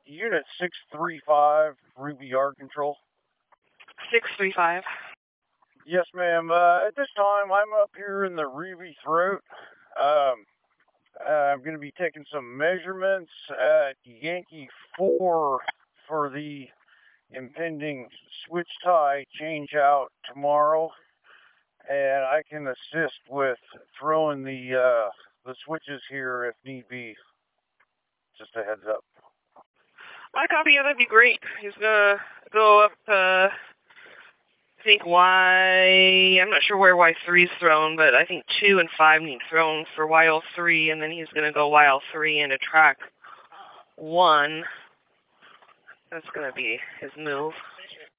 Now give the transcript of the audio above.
Unit 635, Ruby Yard Control. 635. Yes, ma'am. At this time, I'm up here in the Ruby Throat. I'm going to be taking some measurements at Yankee 4 for the impending switch tie change out tomorrow, and I can assist with throwing the switches here if need be. Just a heads up. I copy. Yeah, that'd be great. He's gonna go up. I think Y. I'm not sure where Y3 is thrown, but I think 2 and 5 need thrown for YL3, and then he's gonna go YL3 into track 1. That's gonna be his move.